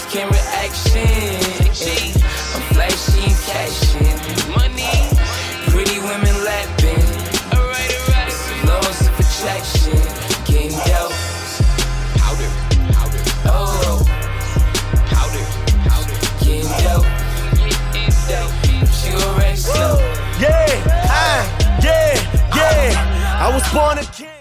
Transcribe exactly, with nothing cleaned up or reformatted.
camera action. I'm flashy and cashing. Money, pretty women lapping. Alright, alright. It's the laws of attraction. Getting dope. Powder, powder. Oh, powder, powder. Getting dope. Getting dope. She gon' race slow. Yeah, I, yeah, yeah. I was born a king.